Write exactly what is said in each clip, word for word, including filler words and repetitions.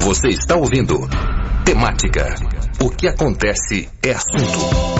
Você está ouvindo Temática. O que acontece é assunto.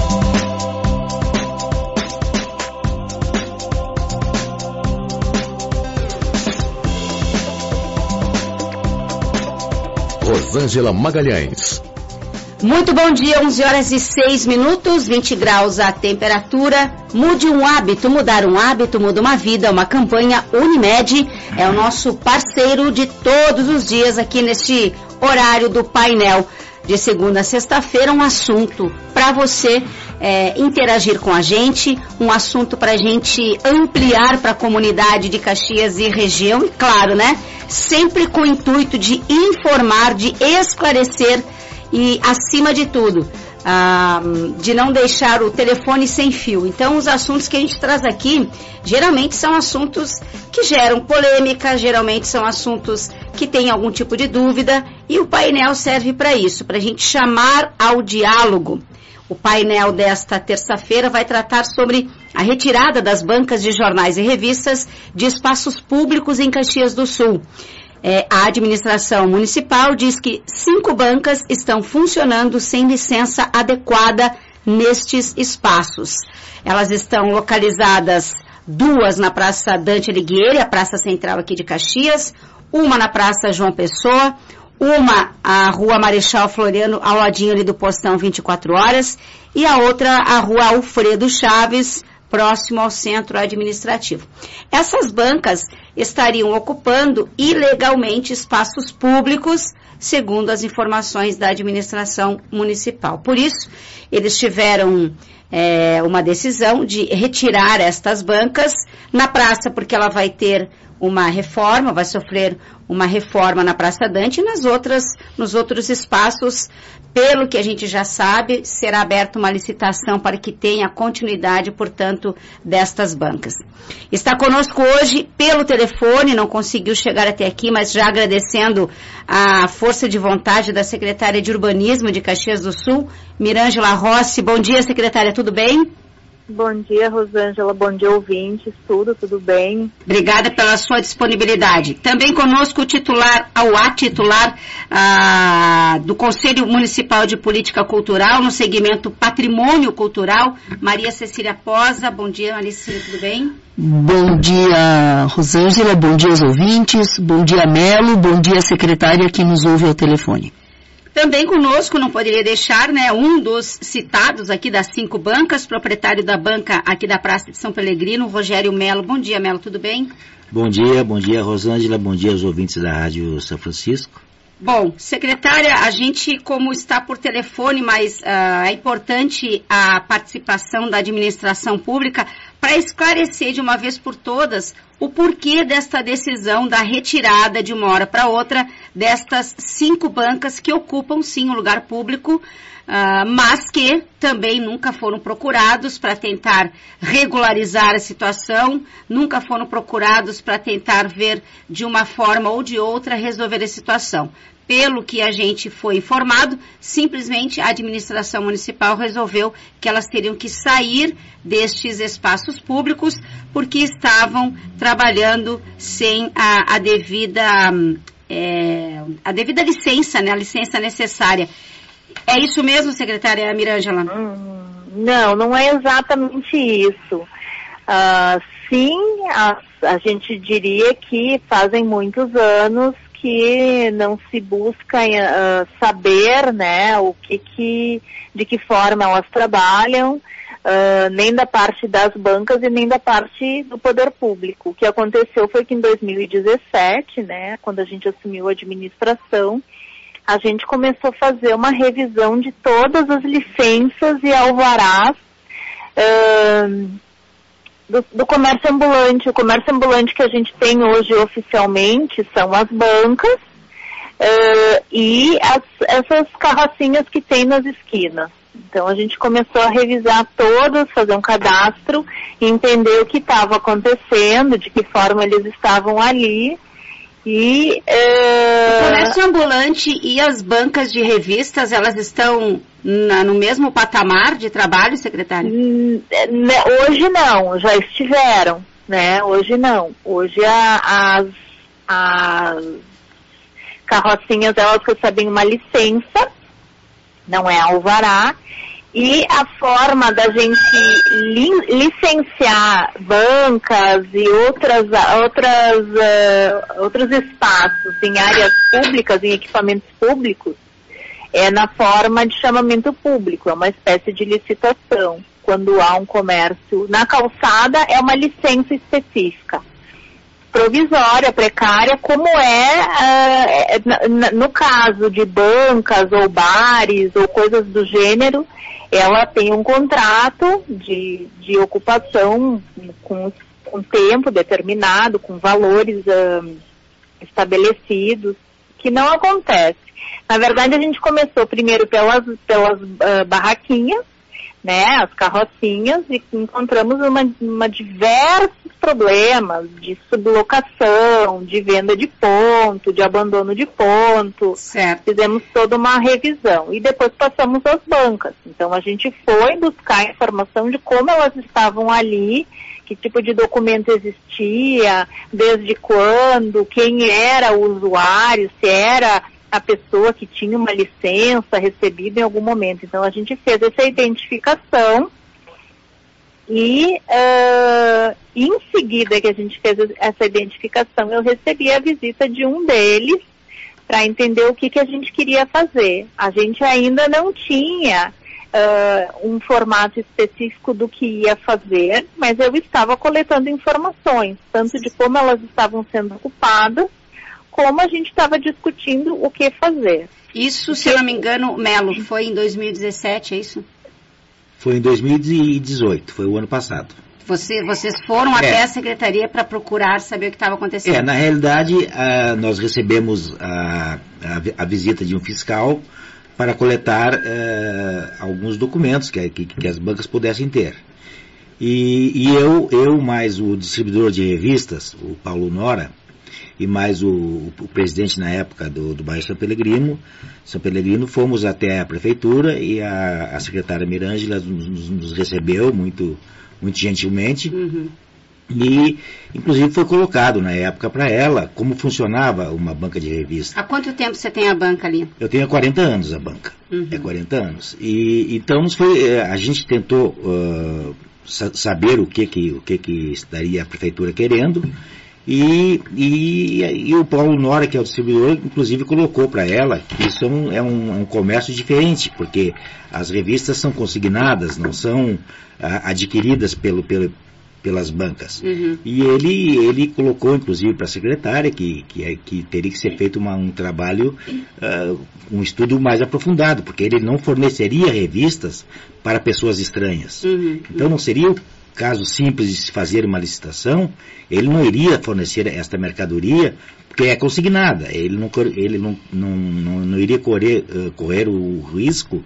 Rosângela Magalhães. Muito bom dia, onze horas e seis minutos, vinte graus a temperatura. Mude um hábito, mudar um hábito, muda uma vida. Uma campanha Unimed é o nosso parceiro de todos os dias aqui neste horário do painel. De segunda a sexta-feira, um assunto para você é, interagir com a gente, um assunto para a gente ampliar para a comunidade de Caxias e região. E claro, né, sempre com o intuito de informar, de esclarecer e, acima de tudo, ah, de não deixar o telefone sem fio. Então, os assuntos que a gente traz aqui, geralmente são assuntos que geram polêmica, geralmente são assuntos que têm algum tipo de dúvida, e o painel serve para isso, para a gente chamar ao diálogo. O painel desta terça-feira vai tratar sobre a retirada das bancas de jornais e revistas de espaços públicos em Caxias do Sul. É, a administração municipal diz que cinco bancas estão funcionando sem licença adequada nestes espaços. Elas estão localizadas, duas na Praça Dante Alighieri, a praça central aqui de Caxias, uma na Praça João Pessoa, uma a Rua Marechal Floriano, ao ladinho ali do Postão vinte e quatro horas, e a outra a Rua Alfredo Chaves, próximo ao centro administrativo. Essas bancas estariam ocupando ilegalmente espaços públicos, segundo as informações da administração municipal. Por isso, eles tiveram é, uma decisão de retirar estas bancas na praça, porque ela vai ter uma reforma, vai sofrer uma reforma na Praça Dante, e nas outras, nos outros espaços, pelo que a gente já sabe, será aberta uma licitação para que tenha continuidade, portanto, destas bancas. Está conosco hoje pelo telefone, não conseguiu chegar até aqui, mas já agradecendo a força de vontade da secretária de Urbanismo de Caxias do Sul, Mirângela Rossi. Bom dia, secretária, tudo bem? Bom dia, Rosângela. Bom dia, ouvintes. Tudo, tudo bem? Obrigada pela sua disponibilidade. Também conosco o titular, ao a titular ah, do Conselho Municipal de Política Cultural, no segmento Patrimônio Cultural, Maria Cecília Posa. Bom dia, Maria Cecília, tudo bem? Bom dia, Rosângela. Bom dia aos ouvintes. Bom dia, Melo. Bom dia, secretária que nos ouve ao telefone. Também conosco, não poderia deixar, né, um dos citados aqui das cinco bancas, proprietário da banca aqui da Praça de São Pelegrino, Rogério Melo. Bom dia, Melo, tudo bem? Bom dia, bom dia, Rosângela, bom dia aos ouvintes da Rádio São Francisco. Bom, secretária, a gente, como está por telefone, mas uh, é importante a participação da administração pública para esclarecer de uma vez por todas o porquê desta decisão da retirada de uma hora para outra destas cinco bancas que ocupam sim um lugar público, uh, mas que também nunca foram procurados para tentar regularizar a situação, nunca foram procurados para tentar ver de uma forma ou de outra resolver a situação. Pelo que a gente foi informado, simplesmente a administração municipal resolveu que elas teriam que sair destes espaços públicos porque estavam trabalhando sem a, a devida é, a devida licença, né, a licença necessária. É isso mesmo, secretária Mirângela? Hum, não, não é exatamente isso. Uh, sim, a, a gente diria que fazem muitos anos que não se busca uh, saber, né, o que que, de que forma elas trabalham, uh, nem da parte das bancas e nem da parte do poder público. O que aconteceu foi que em dois mil e dezessete, né, quando a gente assumiu a administração, a gente começou a fazer uma revisão de todas as licenças e alvarás uh, Do, do comércio ambulante. O comércio ambulante que a gente tem hoje oficialmente são as bancas uh, e as, essas carrocinhas que tem nas esquinas. Então a gente começou a revisar todas, fazer um cadastro, entender o que estava acontecendo, de que forma eles estavam ali. E, uh... O comércio ambulante e as bancas de revistas, elas estão na, no mesmo patamar de trabalho, secretário? Hoje não, já estiveram, né? Hoje não. Hoje a, as, as carrocinhas, elas recebem uma licença, não é alvará, e a forma da gente li, licenciar bancas e outras, outras, uh, outros espaços em áreas públicas, em equipamentos públicos, é na forma de chamamento público, é uma espécie de licitação. Quando há um comércio na calçada, é uma licença específica, provisória, precária, como é uh, no caso de bancas ou bares ou coisas do gênero. Ela tem um contrato de, de ocupação com, com tempo determinado, com valores uh, estabelecidos, que não acontece. Na verdade, a gente começou primeiro pelas, pelas uh, barraquinhas, né, as carrocinhas, e encontramos uma, uma diversos problemas de sublocação, de venda de ponto, de abandono de ponto. Certo. Fizemos toda uma revisão e depois passamos às bancas. Então a gente foi buscar informação de como elas estavam ali, que tipo de documento existia, desde quando, quem era o usuário, se era a pessoa que tinha uma licença recebida em algum momento. Então a gente fez essa identificação e uh, em seguida que a gente fez essa identificação, eu recebi a visita de um deles para entender o que, que a gente queria fazer. A gente ainda não tinha uh, um formato específico do que ia fazer, mas eu estava coletando informações, tanto de como elas estavam sendo ocupadas, como a gente estava discutindo o que fazer. Isso, se eu não me engano, Melo, foi em dois mil e dezessete, é isso? Foi em dois mil e dezoito, foi o ano passado. Você, vocês foram é. até a secretaria para procurar saber o que estava acontecendo? É, na realidade, uh, nós recebemos a, a, a visita de um fiscal para coletar uh, alguns documentos que, que, que as bancas pudessem ter. E, e eu, eu mais o distribuidor de revistas, o Paulo Nora, e mais o, o presidente na época do, do bairro São Pelegrino, São Pelegrino, fomos até a prefeitura e a, a secretária Mirângela nos, nos recebeu muito, muito gentilmente. Uhum. E, inclusive, foi colocado na época para ela como funcionava uma banca de revista. Há quanto tempo você tem a banca ali? Eu tenho há quarenta anos a banca. Uhum. É quarenta anos. E, então, nos foi, a gente tentou uh, saber o que que, o que que estaria a prefeitura querendo. E, e, e o Paulo Nora, que é o distribuidor, inclusive colocou para ela que isso é, um, é um, um comércio diferente, porque as revistas são consignadas, não são ah, adquiridas pelo, pelo, pelas bancas. Uhum. E ele, ele colocou, inclusive, para a secretária que, que, que teria que ser feito uma, um trabalho, uh, um estudo mais aprofundado, porque ele não forneceria revistas para pessoas estranhas. Uhum. Então não seria caso simples de se fazer uma licitação, ele não iria fornecer esta mercadoria, porque é consignada, ele não, ele não, não, não, não iria correr, uh, correr o risco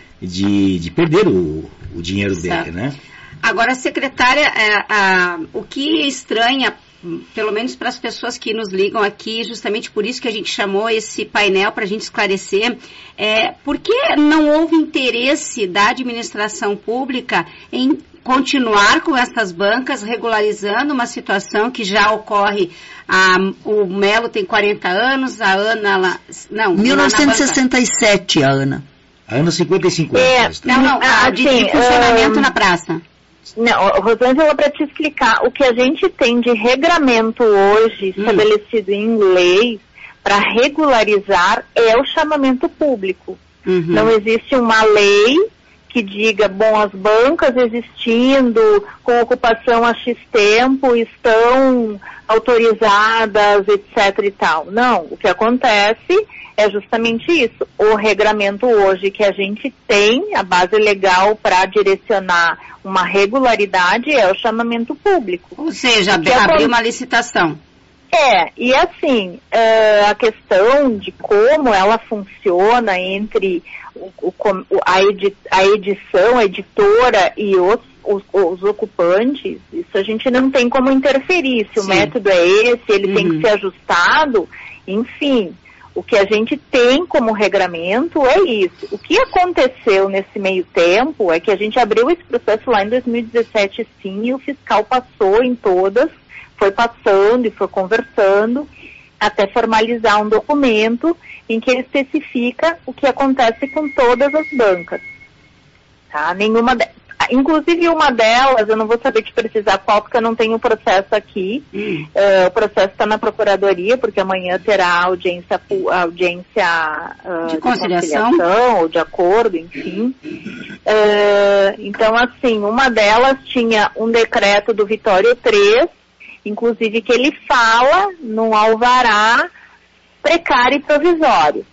de, de perder o, o dinheiro certo. dele, né? Agora, secretária, é, a, o que estranha, pelo menos para as pessoas que nos ligam aqui, justamente por isso que a gente chamou esse painel para a gente esclarecer, é por que não houve interesse da administração pública em continuar com essas bancas, regularizando uma situação que já ocorre. A, o Melo tem quarenta anos, a Ana... Ela, não, mil novecentos e sessenta e sete, a Ana. A Ana, cinquenta e cinco é, anos. Não, não, a, de, assim, de funcionamento um, na praça. Não, Rosângela, para te explicar, o que a gente tem de regramento hoje, hum. estabelecido em lei, para regularizar, é o chamamento público. Uhum. Não existe uma lei que diga, bom, as bancas existindo, com ocupação há X tempo, estão autorizadas, etc e tal. Não, o que acontece é justamente isso. O regramento hoje que a gente tem, a base legal para direcionar uma regularidade é o chamamento público. Ou seja, abrir é uma licitação. É, e assim, uh, a questão de como ela funciona entre o, o, a, edi, a edição, a editora e os, os, os ocupantes, isso a gente não tem como interferir. Se Sim. o método é esse, ele uhum. tem que ser ajustado, enfim. O que a gente tem como regramento é isso. O que aconteceu nesse meio tempo é que a gente abriu esse processo lá em dois mil e dezessete, sim, e o fiscal passou em todas, foi passando e foi conversando. até formalizar um documento em que ele especifica o que acontece com todas as bancas. Tá? Nenhuma de... Inclusive uma delas, eu não vou saber te precisar qual, porque eu não tenho o processo aqui. Hum. Uh, o processo está na Procuradoria, porque amanhã terá audiência, audiência uh, de, de conciliação. conciliação ou de acordo, enfim. Uh, então, assim, uma delas tinha um decreto do Vitório três, inclusive que ele fala num alvará precário e provisório.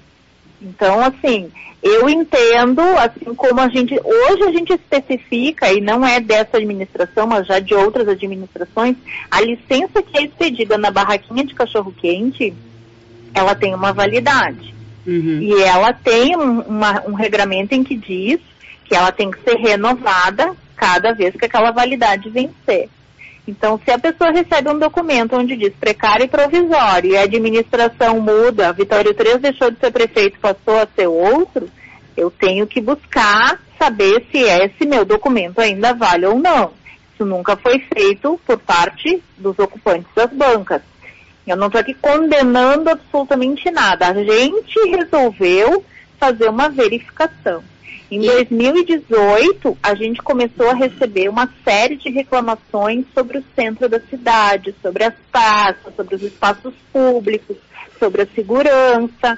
Então, assim, eu entendo, assim como a gente, hoje a gente especifica, e não é dessa administração, mas já de outras administrações, a licença que é expedida na barraquinha de cachorro-quente, ela tem uma validade. Uhum. E ela tem um, uma, um regramento em que diz que ela tem que ser renovada cada vez que aquela validade vencer. Então, se a pessoa recebe um documento onde diz precário e provisório e a administração muda, Vitório três deixou de ser prefeito, passou a ser outro, eu tenho que buscar saber se esse meu documento ainda vale ou não. Isso nunca foi feito por parte dos ocupantes das bancas. Eu não estou aqui condenando absolutamente nada. A gente resolveu fazer uma verificação. Em dois mil e dezoito, a gente começou a receber uma série de reclamações sobre o centro da cidade, sobre as praças, sobre os espaços públicos, sobre a segurança.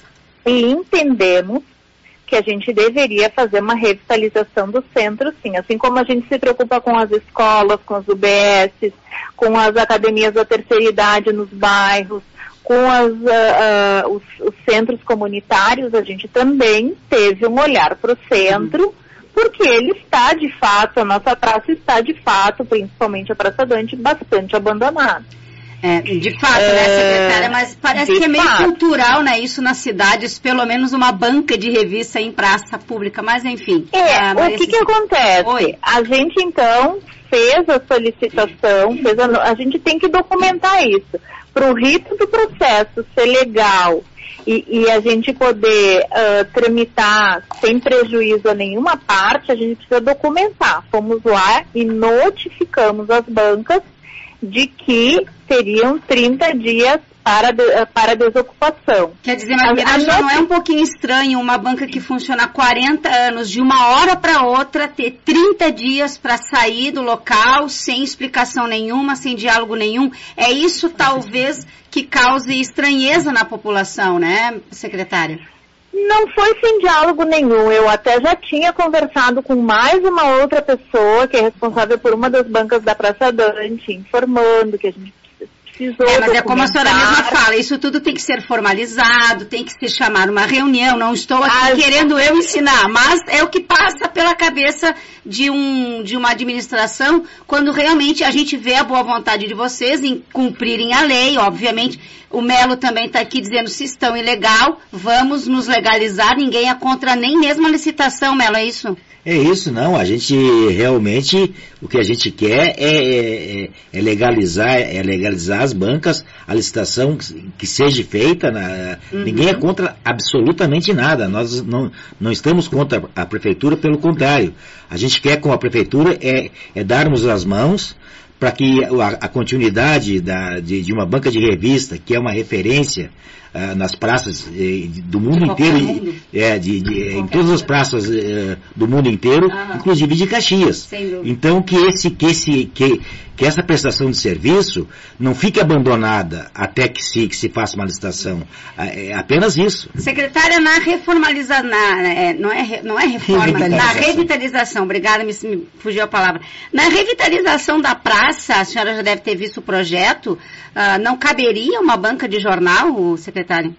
E entendemos que a gente deveria fazer uma revitalização do centro, sim. Assim como a gente se preocupa com as escolas, com as U B S, com as academias da terceira idade nos bairros, com as, uh, uh, os, os centros comunitários, a gente também teve um olhar para o centro, porque ele está de fato, a nossa praça está de fato, principalmente a Praça Dante, bastante abandonada. É, de fato, é, né, secretária, mas parece que é meio fato. cultural, né, isso nas cidades, pelo menos uma banca de revista em praça pública, mas enfim. É, ah, o que que acontece? Oi. A gente então fez a solicitação, fez a, a gente tem que documentar isso. Para o rito do processo ser legal e, e a gente poder uh, tramitar sem prejuízo a nenhuma parte, a gente precisa documentar. Fomos lá e notificamos as bancas de que teriam trinta dias para, de, para desocupação. Quer dizer, mas a, a já não é um pouquinho estranho uma banca que funciona há quarenta anos, de uma hora para outra, ter trinta dias para sair do local, sem explicação nenhuma, sem diálogo nenhum? É isso, talvez, que cause estranheza na população, né, secretária? Não foi sem diálogo nenhum. Eu até já tinha conversado com mais uma outra pessoa que é responsável por uma das bancas da Praça Dante, informando que a gente precisou É, mas é como a senhora mesma fala, isso tudo tem que ser formalizado, tem que se chamar uma reunião, não estou aqui As... querendo eu ensinar, mas é o que passa pela cabeça de, um, de uma administração quando realmente a gente vê a boa vontade de vocês em cumprirem a lei, obviamente. O Melo também está aqui dizendo se estão ilegal, vamos nos legalizar, ninguém é contra nem mesmo a licitação, Melo, é isso? É isso, não, a gente realmente, o que a gente quer é, é, é legalizar, é legalizar as bancas, a licitação que, que seja feita, na, uhum. Ninguém é contra absolutamente nada, nós não, não estamos contra a prefeitura, pelo contrário, a gente quer com a prefeitura é, é darmos as mãos para que a, a continuidade da, de, de uma banca de revista, que é uma referência uh, nas praças eh, do mundo de inteiro, mundo. É, de, de, em todas as praças eh, do mundo inteiro, uhum. Inclusive de Caxias. Então que, esse, que, esse, que, que essa prestação de serviço não fique abandonada até que se, que se faça uma licitação. É apenas isso. Secretária, na reformalização, é, não, é, não é reforma, revitalização. na revitalização, obrigada, me, me fugiu a palavra. Na revitalização da praça, a senhora já deve ter visto o projeto, uh, não caberia uma banca de jornal, secretário?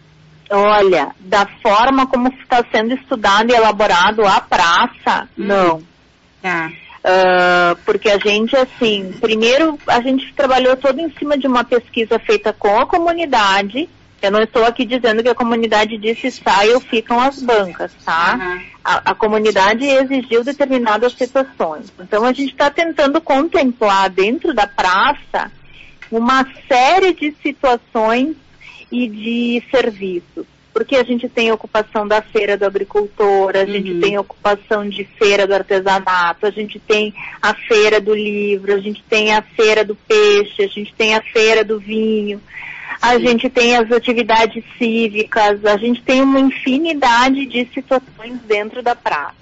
Olha, da forma como está sendo estudado e elaborado a praça, hum. não. Tá. Uh, porque a gente, assim, primeiro a gente trabalhou todo em cima de uma pesquisa feita com a comunidade. Eu não estou aqui dizendo que a comunidade disse saiam, ficam as bancas, tá? Uhum. A, a comunidade exigiu determinadas situações. Então a gente está tentando contemplar dentro da praça uma série de situações e de serviços. porque a gente tem ocupação da feira do agricultor, a uhum. gente tem ocupação de feira do artesanato, a gente tem a feira do livro, a gente tem a feira do peixe, a gente tem a feira do vinho, a gente tem as atividades cívicas, a gente tem uma infinidade de situações dentro da praça.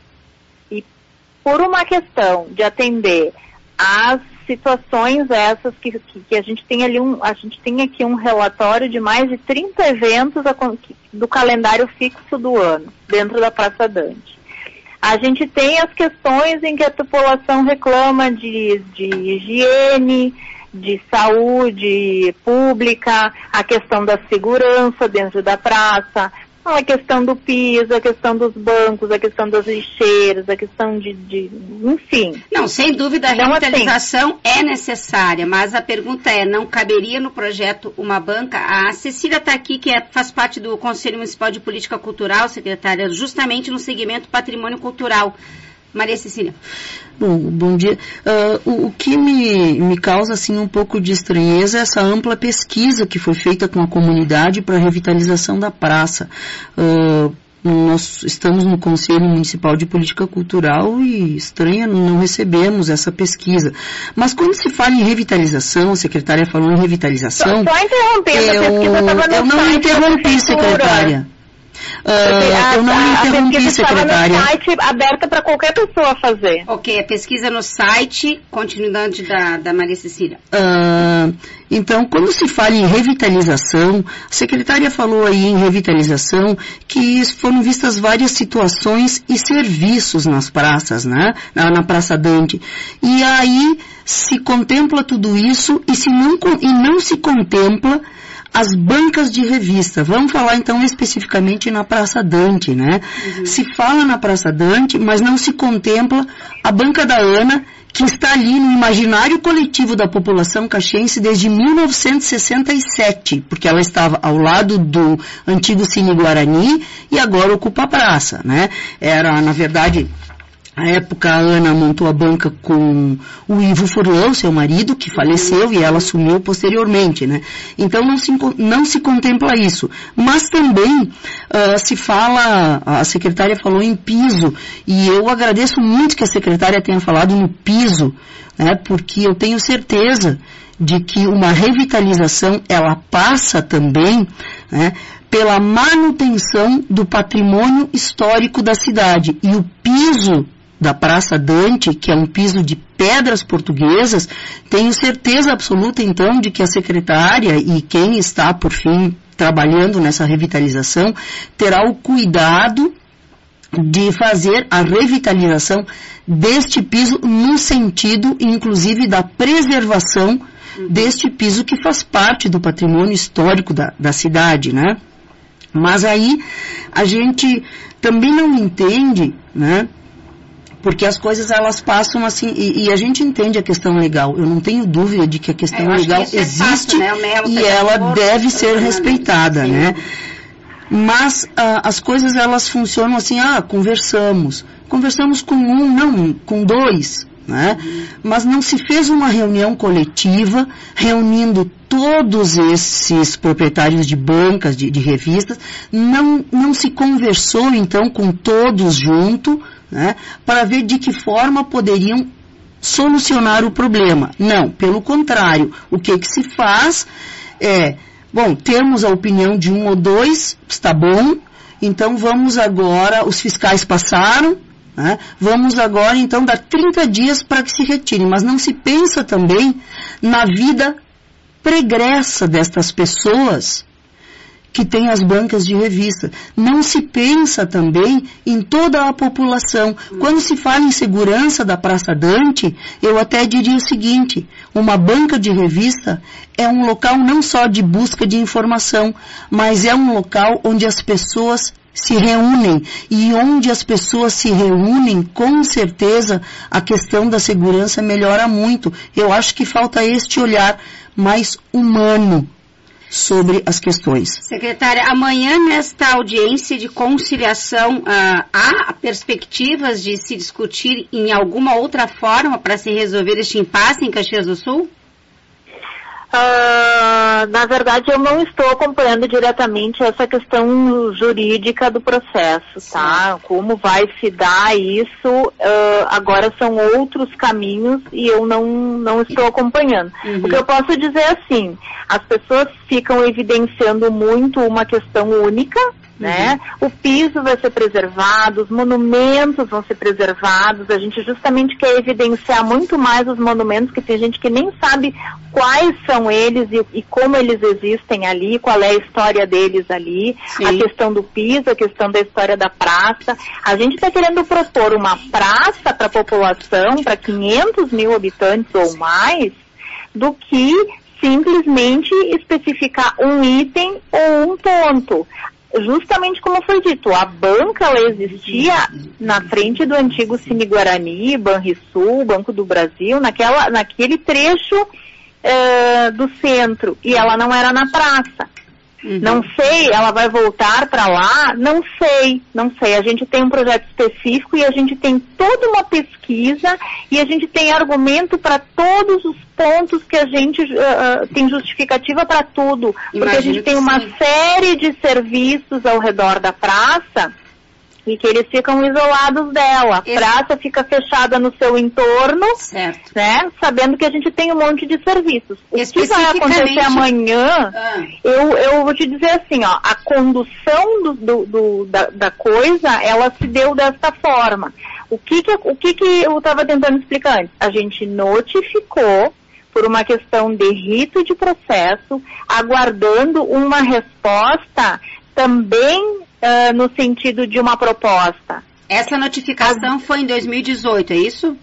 E por uma questão de atender às situações essas que, que, que a gente tem ali um, a gente tem aqui um relatório de mais de trinta eventos do calendário fixo do ano, dentro da Praça Dante. A gente tem as questões em que a população reclama de, de higiene, de saúde pública, a questão da segurança dentro da praça, a questão do piso, a questão dos bancos, a questão das lixeiras, a questão de, de enfim. Não, sem dúvida a revitalização assim, é necessária, mas a pergunta é, não caberia no projeto uma banca? A Cecília está aqui, que é, faz parte do Conselho Municipal de Política Cultural, secretária, justamente no segmento patrimônio cultural. Maria Cecília. Bom, bom dia. Uh, o, o que me, me causa assim, um pouco de estranheza é essa ampla pesquisa que foi feita com a comunidade para a revitalização da praça. Uh, nós estamos no Conselho Municipal de Política Cultural e, estranha, não recebemos essa pesquisa. Mas quando se fala em revitalização, a secretária falou em revitalização... Só, só interrompendo, eu, a pesquisa estava no Eu não site interrompi, secretária. Uh, a, eu não a, interrompi, a secretária. No site aberta para qualquer pessoa fazer. Ok, a pesquisa no site, continuidade da, da Maria Cecília. Uh, então, quando se fala em revitalização, a secretária falou aí em revitalização que foram vistas várias situações e serviços nas praças, né? Na, na Praça Dante. E aí se contempla tudo isso e, se não, e não se contempla as bancas de revista. Vamos falar então especificamente na Praça Dante, né? Uhum. Se fala na Praça Dante, mas não se contempla a banca da Ana, que está ali no imaginário coletivo da população caxiense desde mil novecentos e sessenta e sete, porque ela estava ao lado do antigo Cine Guarani e agora ocupa a praça, né? Era, na verdade... À época, a Ana montou a banca com o Ivo Furlan, seu marido, que faleceu, e ela assumiu posteriormente, né? Então, não se, não se contempla isso. Mas também uh, se fala, a secretária falou em piso, e eu agradeço muito que a secretária tenha falado no piso, né? Porque eu tenho certeza de que uma revitalização, ela passa também, né, pela manutenção do patrimônio histórico da cidade. E o piso da Praça Dante, que é um piso de pedras portuguesas, tenho certeza absoluta, então, de que a secretária e quem está, por fim, trabalhando nessa revitalização, terá o cuidado de fazer a revitalização deste piso no sentido, inclusive, da preservação deste piso que faz parte do patrimônio histórico da, da cidade, né? Mas aí a gente também não entende, né? Porque as coisas, elas passam assim, e, e a gente entende a questão legal. Eu não tenho dúvida de que a questão é, legal que existe, é fácil, né? e ela deve ser respeitada, né? Mas ah, as coisas, elas funcionam assim, ah, conversamos. Conversamos com um, não, com dois, né? Uhum. Mas não se fez uma reunião coletiva, reunindo todos esses proprietários de bancas, de, de revistas, não, não se conversou, então, com todos junto, né, para ver de que forma poderiam solucionar o problema. Não, pelo contrário, o que que se faz é, bom, temos a opinião de um ou dois, está bom, então vamos agora, os fiscais passaram, né, vamos agora então dar trinta dias para que se retirem, mas não se pensa também na vida pregressa destas pessoas que têm as bancas de revista. Não se pensa também em toda a população. Quando se fala em segurança da Praça Dante, eu até diria o seguinte, uma banca de revista é um local não só de busca de informação, mas é um local onde as pessoas se reúnem, e onde as pessoas se reúnem, com certeza a questão da segurança melhora muito. Eu acho que falta este olhar mais humano sobre as questões. Secretária, amanhã nesta audiência de conciliação, ah, há perspectivas de se discutir em alguma outra forma para se resolver este impasse em Caxias do Sul? Uh, na verdade, eu não estou acompanhando diretamente essa questão jurídica do processo, tá? Sim. Como vai se dar isso, uh, agora são outros caminhos e eu não, não estou acompanhando. Uhum. O que eu posso dizer é assim, as pessoas ficam evidenciando muito uma questão única, né? Uhum. O piso vai ser preservado, os monumentos vão ser preservados, a gente justamente quer evidenciar muito mais os monumentos, que tem gente que nem sabe quais são eles e, e como eles existem ali, qual é a história deles ali, Sim. a questão do piso, a questão da história da praça. A gente está querendo propor uma praça para a população, para quinhentos mil habitantes ou mais, do que simplesmente especificar um item ou um ponto. Justamente como foi dito, a banca ela existia na frente do antigo Cine Guarani, Banrisul, Banco do Brasil, naquela, naquele trecho uh, do centro, e ela não era na praça. Uhum. Não sei, ela vai voltar para lá? Não sei, não sei. A gente tem um projeto específico e a gente tem toda uma pesquisa e a gente tem argumento para todos os pontos que a gente uh, tem justificativa para tudo. Imagino porque a gente tem uma sim. série de serviços ao redor da praça e que eles ficam isolados dela. A praça fica fechada no seu entorno, certo. Né? Sabendo que a gente tem um monte de serviços. O que vai acontecer amanhã, ah. eu, eu vou te dizer assim, ó, a condução do, do, do, da, da coisa, ela se deu desta forma. O que que, o que, que eu estava tentando explicar antes? A gente notificou por uma questão de rito de processo, aguardando uma resposta também Uh, no sentido de uma proposta. Essa notificação a... foi em dois mil e dezoito, é isso?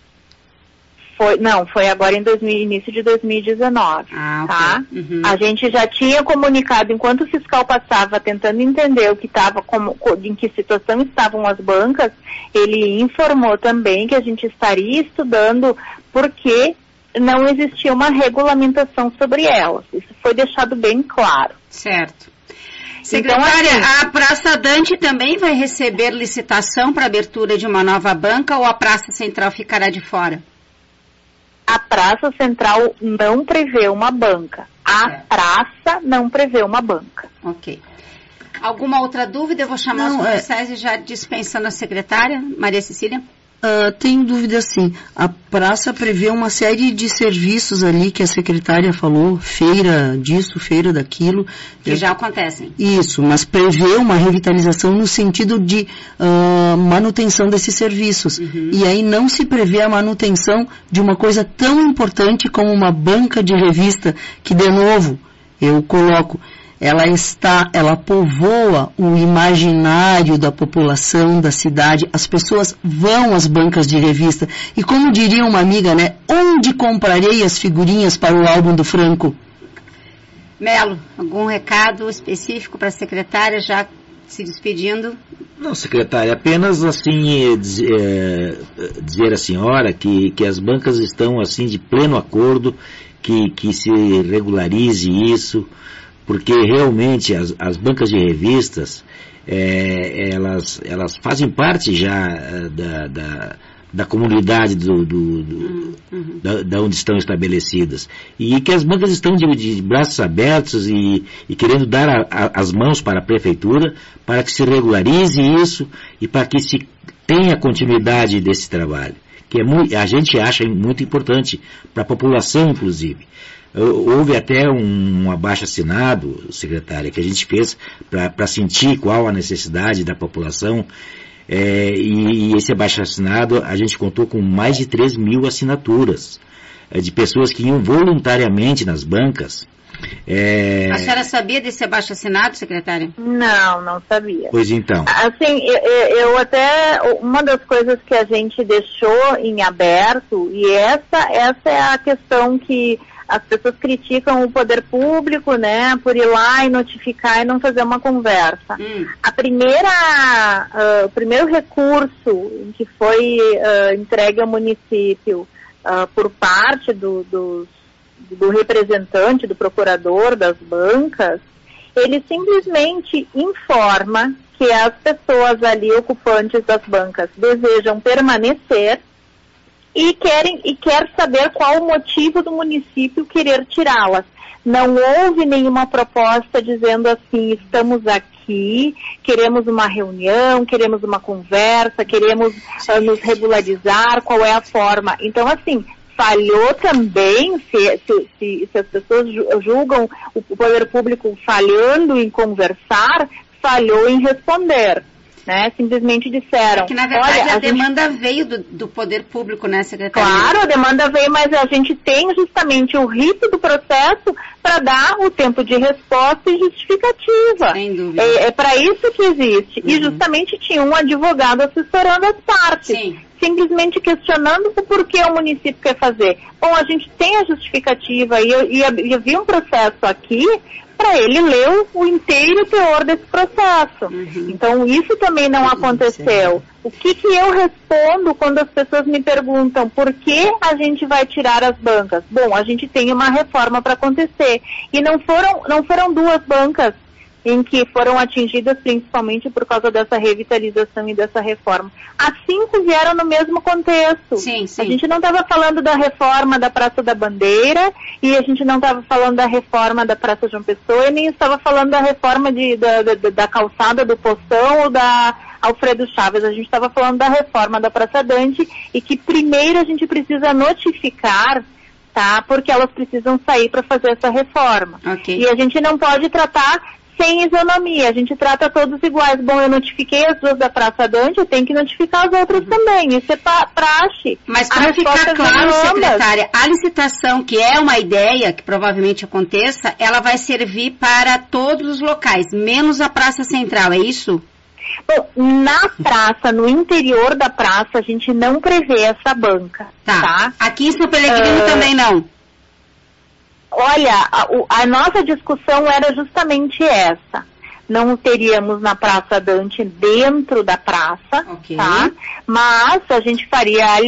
Foi, não, foi agora em dois mil, início de dois mil e dezenove. Ah, tá? Okay. Uhum. A gente já tinha comunicado, enquanto o fiscal passava tentando entender o que estava, como, em que situação estavam as bancas, ele informou também que a gente estaria estudando porque não existia uma regulamentação sobre elas. Isso foi deixado bem claro. Certo. Secretária, então, assim, a Praça Dante também vai receber licitação para abertura de uma nova banca ou a Praça Central ficará de fora? A Praça Central não prevê uma banca. A é. praça não prevê uma banca. Ok. Alguma outra dúvida? Eu vou chamar não, os oficiais é... e já dispensando a secretária, Maria Cecília. Uh, tenho dúvida sim. A praça prevê uma série de serviços ali que a secretária falou, feira disso, feira daquilo. Que já acontecem. Isso, mas prevê uma revitalização no sentido de uh, manutenção desses serviços. Uhum. E aí não se prevê a manutenção de uma coisa tão importante como uma banca de revista, que de novo, eu coloco... Ela está, ela povoa o imaginário da população, da cidade. As pessoas vão às bancas de revista. E como diria uma amiga, né? Onde comprarei as figurinhas para o álbum do Franco? Melo, algum recado específico para a secretária, já se despedindo? Não, secretária, apenas assim, dizer, dizer à senhora que, que as bancas estão assim de pleno acordo, que, que se regularize isso, porque realmente as, as bancas de revistas, é, elas, elas fazem parte já da, da, da comunidade do, do, do, uhum. da, da onde estão estabelecidas. E que as bancas estão de, de braços abertos e, e querendo dar a, a, as mãos para a prefeitura para que se regularize isso e para que se tenha continuidade desse trabalho, que é muito, a gente acha muito importante para a população, inclusive. Houve até um, um abaixo-assinado, secretária, que a gente fez para sentir qual a necessidade da população, é, e, e esse abaixo-assinado a gente contou com mais de três mil assinaturas, é, de pessoas que iam voluntariamente nas bancas. É... A senhora sabia desse abaixo-assinado, secretária? Não, não sabia. Pois então. Assim, eu, eu até, uma das coisas que a gente deixou em aberto, e essa, essa é a questão que as pessoas criticam o poder público, né, por ir lá e notificar e não fazer uma conversa. Hum. A primeira, uh, o primeiro recurso que foi uh, entregue ao município uh, por parte do, do, do representante, do procurador das bancas, ele simplesmente informa que as pessoas ali ocupantes das bancas desejam permanecer e, querem, e quer saber qual o motivo do município querer tirá-las. Não houve nenhuma proposta dizendo assim, estamos aqui, queremos uma reunião, queremos uma conversa, queremos uh, nos regularizar, qual é a forma. Então, assim, falhou também, se, se, se, se as pessoas julgam o poder público falhando em conversar, falhou em responder. Né? Simplesmente disseram... É que, na verdade, olha, a, a demanda gente... veio do, do poder público, né, secretária? Claro, a demanda veio, mas a gente tem justamente o rito do processo para dar o tempo de resposta e justificativa. Sem dúvida. É, é para isso que existe. Uhum. E justamente tinha um advogado assessorando as partes. Sim. Simplesmente questionando o porquê o município quer fazer. Bom, a gente tem a justificativa e eu, e eu vi um processo aqui para ele ler o, o inteiro teor desse processo. Uhum. Então, isso também não aconteceu. O que, que eu respondo quando as pessoas me perguntam por que a gente vai tirar as bancas? Bom, a gente tem uma reforma para acontecer. E não foram, não foram duas bancas em que foram atingidas principalmente por causa dessa revitalização e dessa reforma. As cinco vieram no mesmo contexto. Sim, sim. A gente não estava falando da reforma da Praça da Bandeira e a gente não estava falando da reforma da Praça João Pessoa e nem estava falando da reforma de, da, da, da calçada do Poção ou da Alfredo Chaves. A gente estava falando da reforma da Praça Dante e que primeiro a gente precisa notificar, tá? Porque elas precisam sair para fazer essa reforma. Okay. E a gente não pode tratar sem isonomia, a gente trata todos iguais. Bom, eu notifiquei as duas da Praça Dante, eu tenho que notificar as outras uhum. também. Isso é pra, praxe. Mas para ficar claro, secretária, a licitação, que é uma ideia que provavelmente aconteça, ela vai servir para todos os locais, menos a Praça Central, é isso? Bom, na praça, no interior da praça, a gente não prevê essa banca. Tá. tá? Aqui em São Pellegrino uh... também não. Olha, a, a nossa discussão era justamente essa. Não teríamos na Praça Dante dentro da praça, okay. tá? Mas a gente faria a,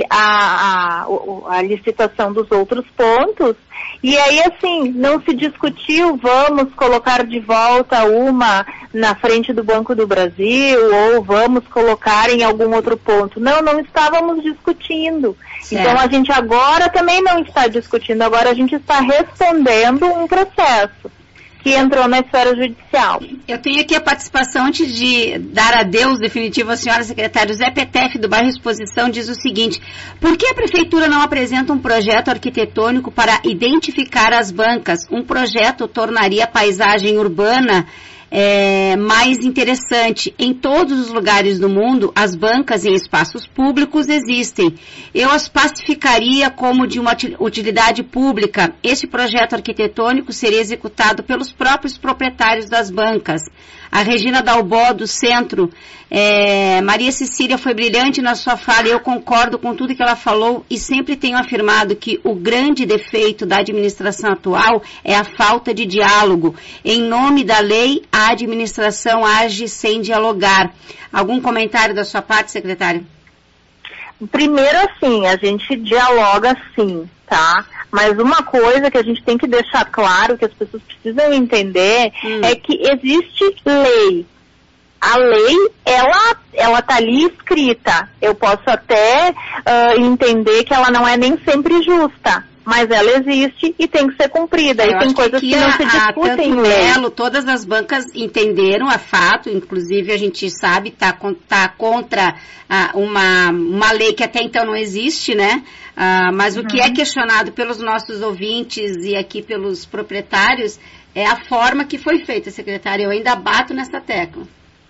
a, a, a licitação dos outros pontos. E aí, assim, não se discutiu, vamos colocar de volta uma na frente do Banco do Brasil ou vamos colocar em algum outro ponto. Não, não estávamos discutindo. Certo. Então, a gente agora também não está discutindo, agora a gente está respondendo um processo que entrou na esfera judicial. Eu tenho aqui a participação, antes de dar adeus definitivo à senhora secretária, o Zé Petef, do bairro Exposição, diz o seguinte: por que a prefeitura não apresenta um projeto arquitetônico para identificar as bancas? Um projeto tornaria a paisagem urbana É, mais interessante. Em todos os lugares do mundo, as bancas em espaços públicos existem. Eu as pacificaria como de uma utilidade pública. Esse projeto arquitetônico seria executado pelos próprios proprietários das bancas. A Regina Dalbó, do Centro, é, Maria Cecília foi brilhante na sua fala e eu concordo com tudo que ela falou e sempre tenho afirmado que o grande defeito da administração atual é a falta de diálogo. Em nome da lei, a administração age sem dialogar. Algum comentário da sua parte, secretária? Primeiro, assim, a gente dialoga sim, tá? Mas uma coisa que a gente tem que deixar claro, que as pessoas precisam entender, hum. é que existe lei. A lei, ela ela tá ali escrita. Eu posso até uh, entender que ela não é nem sempre justa, mas ela existe e tem que ser cumprida. Eu e tem coisas que, que não a, se discutem em lei. Melo, todas as bancas entenderam a fato, inclusive a gente sabe, tá, tá contra ah, uma, uma lei que até então não existe, né? Ah, mas o uhum. que é questionado pelos nossos ouvintes e aqui pelos proprietários é a forma que foi feita, secretária. Eu ainda bato nessa tecla.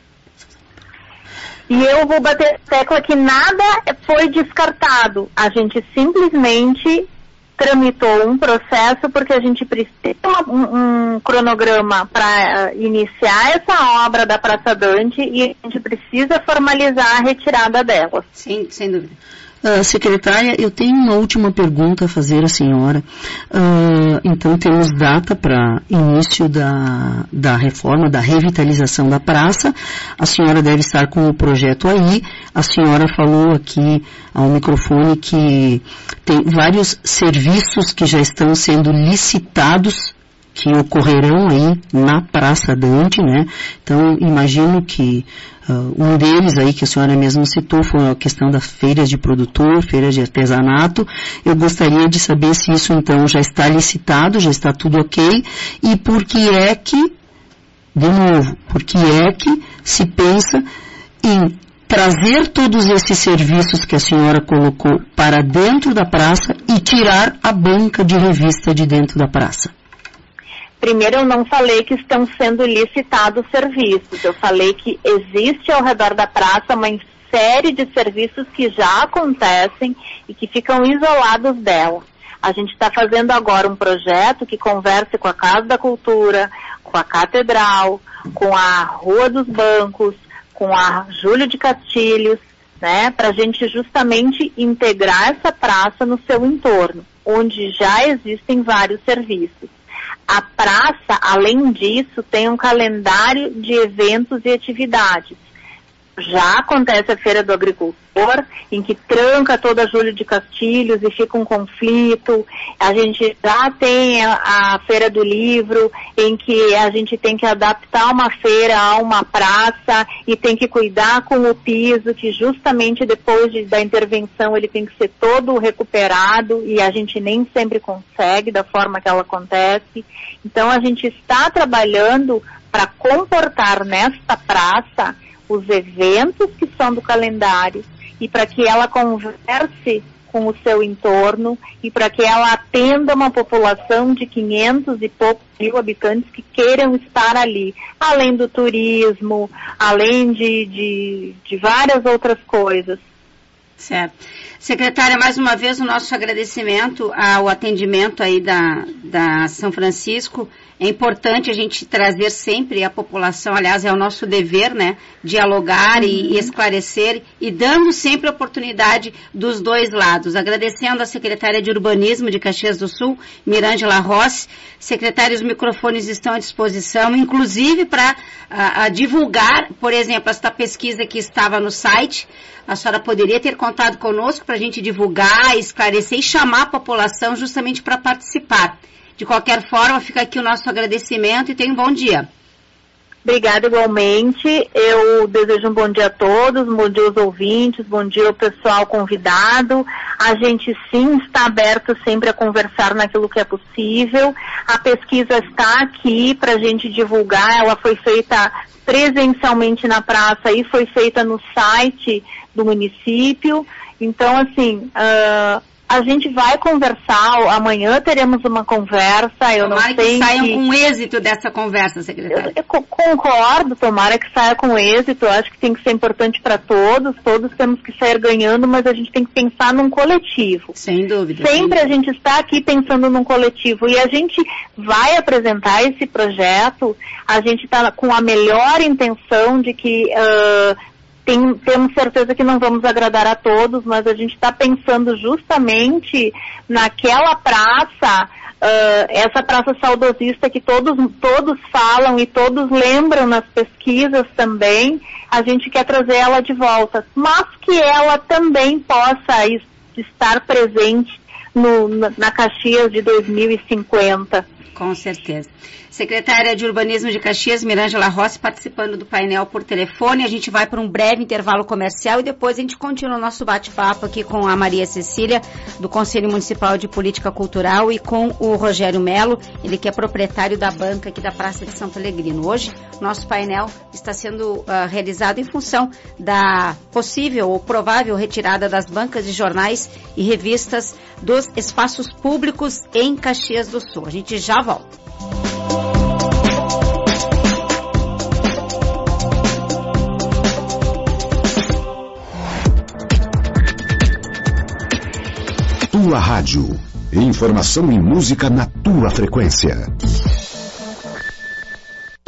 E eu vou bater a tecla que nada foi descartado. A gente simplesmente tramitou um processo porque a gente precisa um, um cronograma para uh, iniciar essa obra da Praça Dante e a gente precisa formalizar a retirada dela. Sim, sem dúvida. Uh, secretária, eu tenho uma última pergunta a fazer à senhora. Uh, então, temos data para início da, da reforma, da revitalização da praça. A senhora deve estar com o projeto aí. A senhora falou aqui ao microfone que tem vários serviços que já estão sendo licitados, que ocorrerão aí na Praça Dante, né? Então, imagino que uh, um deles aí que a senhora mesmo citou foi a questão das feiras de produtor, feiras de artesanato. Eu gostaria de saber se isso então já está licitado, já está tudo ok, e por que é que, de novo, por que é que se pensa em trazer todos esses serviços que a senhora colocou para dentro da praça e tirar a banca de revista de dentro da praça? Primeiro, eu não falei que estão sendo licitados serviços. Eu falei que existe ao redor da praça uma série de serviços que já acontecem e que ficam isolados dela. A gente está fazendo agora um projeto que converse com a Casa da Cultura, com a Catedral, com a Rua dos Bancos, com a Júlio de Castilhos, né, para a gente justamente integrar essa praça no seu entorno, onde já existem vários serviços. A praça, além disso, tem um calendário de eventos e atividades. Já acontece a Feira do Agricultor, em que tranca toda a Júlio de Castilhos e fica um conflito. A gente já tem a, a Feira do Livro, em que a gente tem que adaptar uma feira a uma praça e tem que cuidar com o piso, que justamente depois de, da intervenção ele tem que ser todo recuperado e a gente nem sempre consegue da forma que ela acontece. Então a gente está trabalhando para comportar nesta praça os eventos que são do calendário e para que ela converse com o seu entorno e para que ela atenda uma população de quinhentos e poucos mil habitantes que queiram estar ali, além do turismo, além de, de, de várias outras coisas. Certo. Secretária, mais uma vez o nosso agradecimento ao atendimento aí da, da São Francisco. É importante a gente trazer sempre a população, aliás, é o nosso dever, né, dialogar e, e esclarecer e dando sempre a oportunidade dos dois lados. Agradecendo a secretária de Urbanismo de Caxias do Sul, Mirângela Rossi. Secretária, os microfones estão à disposição, inclusive para divulgar, por exemplo, esta pesquisa que estava no site. A senhora poderia ter contado conosco para a gente divulgar, esclarecer e chamar a população justamente para participar. De qualquer forma, fica aqui o nosso agradecimento e tenha um bom dia. Obrigada igualmente. Eu desejo um bom dia a todos, um bom dia aos ouvintes, bom dia ao pessoal convidado. A gente sim está aberto sempre a conversar naquilo que é possível. A pesquisa está aqui para a gente divulgar, ela foi feita presencialmente na praça e foi feita no site do município. Então, assim, uh, a gente vai conversar, amanhã teremos uma conversa, eu tomara não sei que saiam que... com êxito dessa conversa, secretária. Eu, eu concordo, tomara que saia com êxito, eu acho que tem que ser importante para todos, todos temos que sair ganhando, mas a gente tem que pensar num coletivo. Sem dúvida. Sempre sem a gente está aqui pensando num coletivo e a gente vai apresentar esse projeto, a gente está com a melhor intenção de que... Uh, Tem, temos certeza que não vamos agradar a todos, mas a gente está pensando justamente naquela praça, uh, essa praça saudosista que todos, todos falam e todos lembram nas pesquisas também, a gente quer trazer ela de volta, mas que ela também possa estar presente no, na, na Caxias de dois mil e cinquenta. Com certeza. Secretária de Urbanismo de Caxias, Mirângela Rossi, participando do painel por telefone. A gente vai para um breve intervalo comercial e depois a gente continua o nosso bate-papo aqui com a Maria Cecília, do Conselho Municipal de Política Cultural, e com o Rogério Melo, ele que é proprietário da banca aqui da Praça de São Pelegrino. Hoje, nosso painel está sendo uh, realizado em função da possível ou provável retirada das bancas de jornais e revistas dos espaços públicos em Caxias do Sul. A gente já volta. Tua rádio. Informação e música na tua frequência.